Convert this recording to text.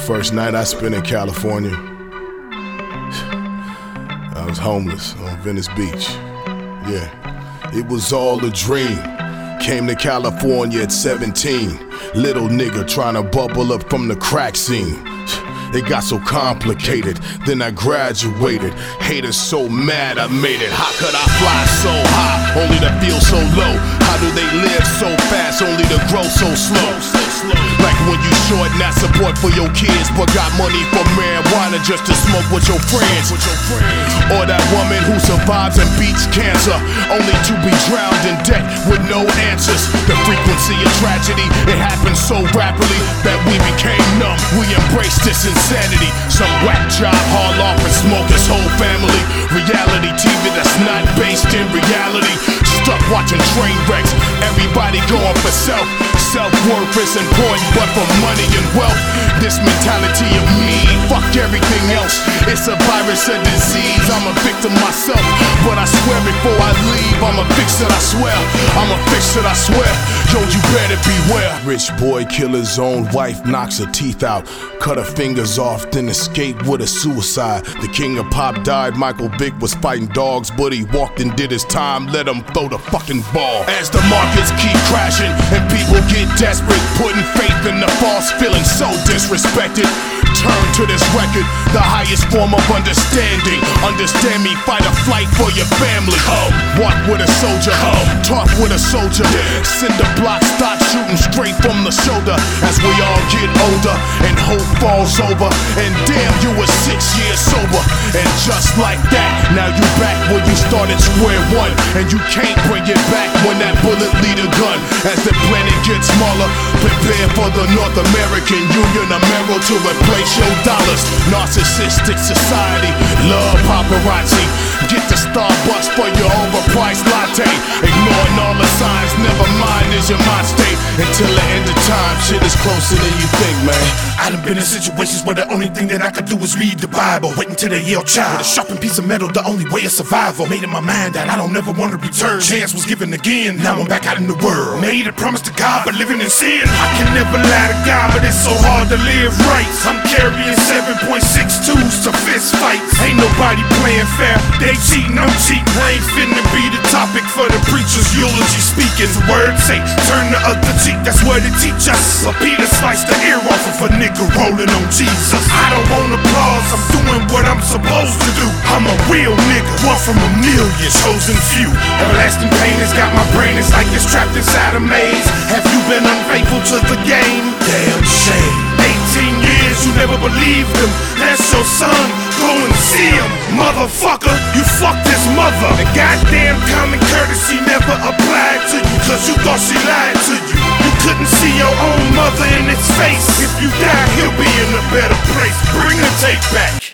First night I spent in California, I was homeless on Venice Beach. Yeah, it was all a dream. Came to California at 17. Little nigga trying to bubble up from the crack scene. It got so complicated, then I graduated. Haters so mad I made it. How could I fly so high, only to feel so low? How do they live so fast, only to grow so slow? Like when you short not support for your kids, but got money for marijuana just to smoke with your friends. Or that woman who survives and beats cancer, only to be drowned in debt with no answers. The frequency of tragedy, it happens so rapidly that we became numb. We embraced this insanity. Some whack job, haul off and smoke his whole family. Reality TV that's not based in reality. Stuck watching train wrecks, everybody going for self. Self-worth is important, but for money and wealth, this mentality of me, fuck everything else. It's a virus, a disease, I'm a victim myself. But I swear before I leave, I'ma fix it, I swear. I'ma fix it, I swear. Yo, you better beware. Rich boy kill his own wife, knocks her teeth out, cut her fingers off, then escape with a suicide. The king of pop died, Michael Vick was fighting dogs, but he walked and did his time, let him throw the fucking ball. As the markets keep crashing and people get desperate, putting faith in the false, feeling so disrespected. Turn to this record, the highest form of understanding. Understand me, fight or flight for your family. Walk with a soldier, talk with a soldier. Cinder block, start shooting straight from the shoulder. As we all get older and hope falls over, and damn, you were 6 years sober. And just like that, now you back where you started square one, and you can't bring it back when that bullet lead a gun. As the planet gets smaller, prepare for the North American Union Amero to replace your dollars. Narcissistic society, love paparazzi. Get to Starbucks for your overpriced latte. Ignoring all the signs, never mind is your mind state. Until the end of time, shit is closer than you think, man. I done been in situations where the only thing that I could do was read the Bible. Waiting till they yell child. With a sharpened piece of metal, the only way of survival. Made in my mind that I don't ever want to return. Chance was given again, now I'm back out in the world. Made a promise to God, but living in sin. I can never lie to God, but it's so hard to live right. I'm carrying 7.62s to fist fights. Ain't nobody playing fair, they cheating, I'm cheating. I ain't finna be the topic for the preacher's eulogy speaking. The word say, turn the other cheek, that's what it teach us. But Peter sliced the ear off of a nigga rolling on Jesus. I don't want applause, I'm doing what I'm supposed to do. I'm a real nigga, one from a million, chosen few. Everlasting pain has got my brain, it's like it's trapped inside a maze. Have you been unfaithful to the game? Damn shame. 18 years, you never believed him. That's your son, go and see him. Motherfucker, you fucked his mother. The goddamn common courtesy never applied to you, cause you thought she lied to you. You couldn't see your own mother in its face. If you die, he'll be in a better place. Bring the tape back.